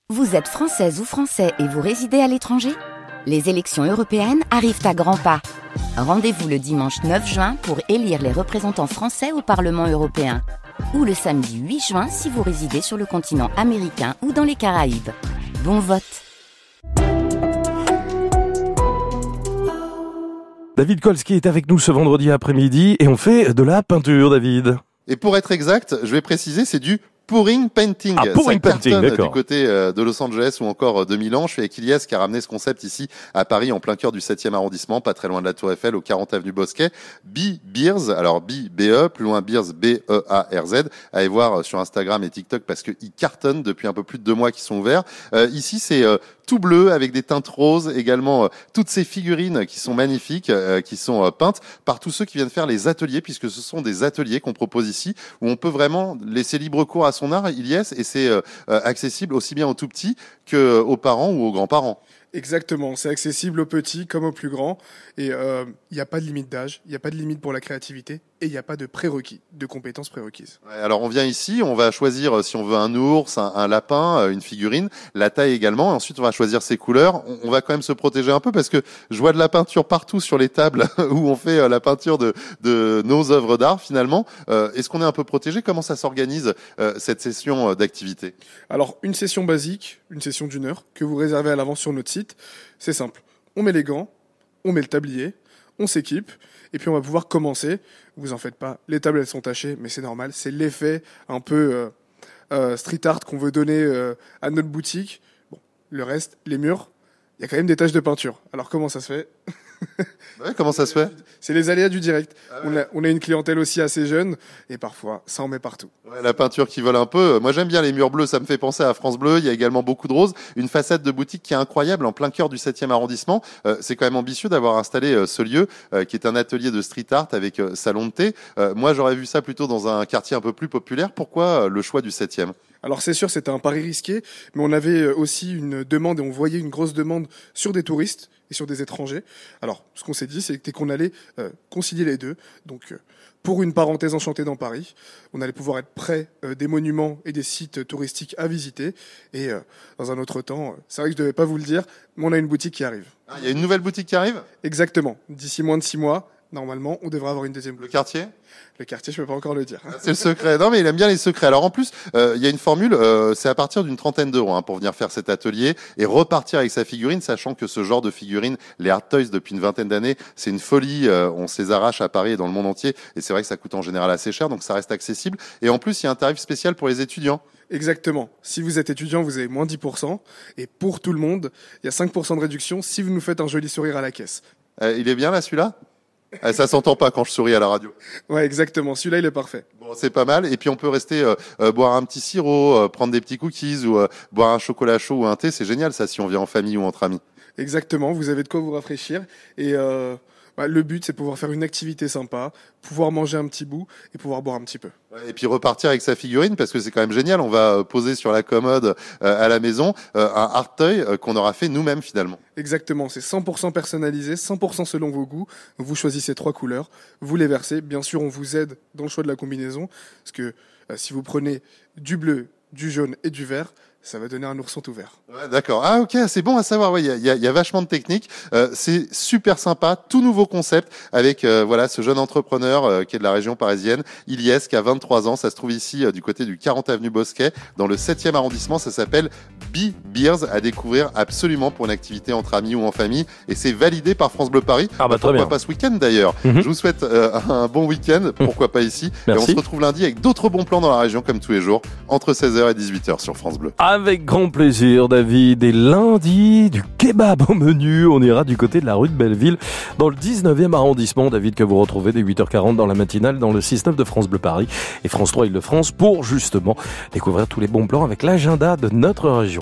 Vous êtes française ou français et vous résidez à l'étranger ? Les élections européennes arrivent à grands pas. Rendez-vous le dimanche 9 juin pour élire les représentants français au Parlement européen. Ou le samedi 8 juin si vous résidez sur le continent américain ou dans les Caraïbes. Bon vote! David Kolski est avec nous ce vendredi après-midi et on fait de la peinture, David. Et pour être exact, je vais préciser, c'est du pouring painting. Pouring painting, d'accord. Du côté de Los Angeles ou encore de Milan. Je suis avec Ilyes qui a ramené ce concept ici à Paris, en plein cœur du 7e arrondissement, pas très loin de la Tour Eiffel, au 40 avenue Bosquet. Beers, alors B-E, plus loin Beers, B-E-A-R-Z. Allez voir sur Instagram et TikTok parce qu'ils cartonnent depuis un peu plus de 2 mois qu'ils sont ouverts. Ici, c'est tout bleu avec des teintes roses, également toutes ces figurines qui sont magnifiques, qui sont peintes par tous ceux qui viennent faire les ateliers, puisque ce sont des ateliers qu'on propose ici, où on peut vraiment laisser libre cours à son art, Ilyes, et c'est accessible aussi bien aux tout petits qu'aux parents ou aux grands-parents. Exactement, c'est accessible aux petits comme aux plus grands et il n'y a pas de limite d'âge, il n'y a pas de limite pour la créativité et il n'y a pas de prérequis, de compétences prérequises. Ouais, alors on vient ici, on va choisir si on veut un ours, un lapin, une figurine, la taille également, et ensuite on va choisir ses couleurs. On va quand même se protéger un peu parce que je vois de la peinture partout sur les tables où on fait la peinture de nos œuvres d'art finalement. Est-ce qu'on est un peu protégé ? Comment ça s'organise cette session d'activité ? Alors une session basique, une session d'1 heure que vous réservez à l'avance sur notre site. C'est simple, on met les gants, on met le tablier, on s'équipe, et puis on va pouvoir commencer. Vous en faites pas, les tables elles sont tachées, mais c'est normal, c'est l'effet un peu street art qu'on veut donner à notre boutique. Bon, le reste, les murs, il y a quand même des taches de peinture. Alors comment ça se fait ? Ouais, comment ça se fait ? C'est les aléas du direct. Ah ouais. On a une clientèle aussi assez jeune, et parfois, ça en met partout. Ouais, la peinture qui vole un peu. Moi, j'aime bien les murs bleus, ça me fait penser à France Bleu. Il y a également beaucoup de roses. Une façade de boutique qui est incroyable, en plein cœur du 7e arrondissement. C'est quand même ambitieux d'avoir installé ce lieu, qui est un atelier de street art avec salon de thé. Moi, j'aurais vu ça plutôt dans un quartier un peu plus populaire. Pourquoi le choix du 7e ? Alors c'est sûr, c'était un pari risqué, mais on avait aussi une demande et on voyait une grosse demande sur des touristes et sur des étrangers. Alors ce qu'on s'est dit, c'était qu'on allait concilier les deux. Donc pour une parenthèse enchantée dans Paris, on allait pouvoir être près des monuments et des sites touristiques à visiter. Et dans un autre temps, c'est vrai que je devais pas vous le dire, mais on a une boutique qui arrive. Ah, il y a une nouvelle boutique qui arrive ? Exactement. D'ici moins de 6 mois, normalement, on devrait avoir une deuxième Le boutique. quartier ? Le quartier, je peux pas encore le dire. C'est le secret. Non, mais il aime bien les secrets. Alors en plus, il y a une formule, c'est à partir d'une trentaine d'euros pour venir faire cet atelier et repartir avec sa figurine, sachant que ce genre de figurine, les Art Toys depuis une vingtaine d'années, c'est une folie. On se les arrache à Paris et dans le monde entier. Et c'est vrai que ça coûte en général assez cher, donc ça reste accessible. Et en plus, il y a un tarif spécial pour les étudiants. Exactement. Si vous êtes étudiant, vous avez moins 10%. Et pour tout le monde, il y a 5% de réduction si vous nous faites un joli sourire à la caisse. Il est bien là, celui-là ? Ça s'entend pas quand je souris à la radio. Ouais, exactement. Celui-là, il est parfait. Bon, c'est pas mal. Et puis on peut rester boire un petit sirop, prendre des petits cookies ou boire un chocolat chaud ou un thé. C'est génial ça si on vient en famille ou entre amis. Exactement. Vous avez de quoi vous rafraîchir. Et le but, c'est pouvoir faire une activité sympa, pouvoir manger un petit bout et pouvoir boire un petit peu. Et puis repartir avec sa figurine parce que c'est quand même génial. On va poser sur la commode à la maison un art toy qu'on aura fait nous-mêmes finalement. Exactement, c'est 100% personnalisé, 100% selon vos goûts. Vous choisissez 3 couleurs, vous les versez. Bien sûr, on vous aide dans le choix de la combinaison parce que si vous prenez du bleu, du jaune et du vert, ça va donner un ourson tout vert. Ouais, d'accord. Ah ok, c'est bon à savoir. Ouais, il y a vachement de techniques. C'est super sympa, tout nouveau concept avec voilà ce jeune entrepreneur qui est de la région parisienne, Ilyes, qui a 23 ans. Ça se trouve ici du côté du 40 avenue Bosquet, dans le 7e arrondissement. Ça s'appelle Beers, à découvrir absolument pour une activité entre amis ou en famille. Et c'est validé par France Bleu Paris. Ah bah très pourquoi bien. pas ce week-end d'ailleurs. Je vous souhaite un bon week-end. Pourquoi pas ici. Merci. Et on se retrouve lundi avec d'autres bons plans dans la région comme tous les jours entre 16h et 18h sur France Bleu. Avec grand plaisir, David. Et lundi, du kebab au menu. On ira du côté de la rue de Belleville, dans le 19e arrondissement. David, que vous retrouvez dès 8h40 dans la matinale, dans le 6-9 de France Bleu Paris et France 3 Île-de-France pour justement découvrir tous les bons plans avec l'agenda de notre région.